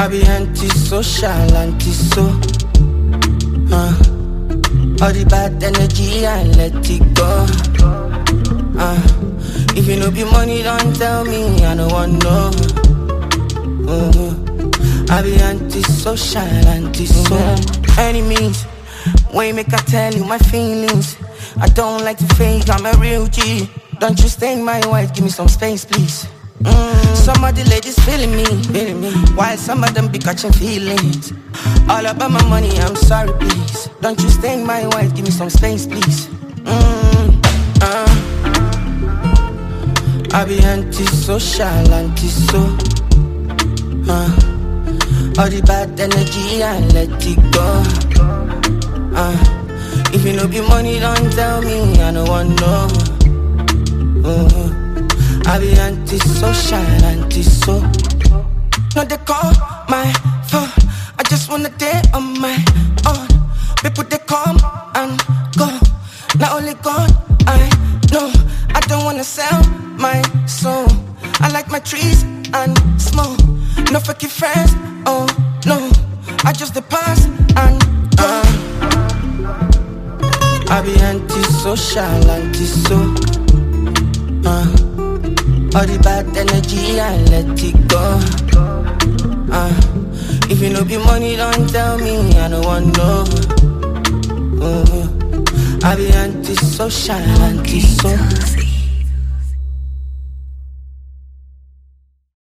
I be anti-social, anti-so. All the bad energy, I let it go. If you no be money, don't tell me, I don't want no. I be anti-social, anti-so. Enemies, when you make I tell you my feelings. I don't like to fake, I'm a real G. Don't you stain my white, give me some space, please. Some of the ladies feeling me, while some of them be catching feelings. All about my money, I'm sorry, please. Don't you stain my white, give me some space, please. I be anti-social, anti-so. All the bad energy, I let it go. If you no be money, don't tell me, I don't want no. I be anti-social, anti-so. No, they call my phone, I just wanna day on my own. People, they come and go. Not only God, I know. I don't wanna sell my soul. I like my trees and smoke. No fucking friends, oh no. I just the pass and go. I be anti-social, anti-so. All the bad energy, I let it go. If you no be money, don't tell me, I don't want no. I be anti-social, anti-so.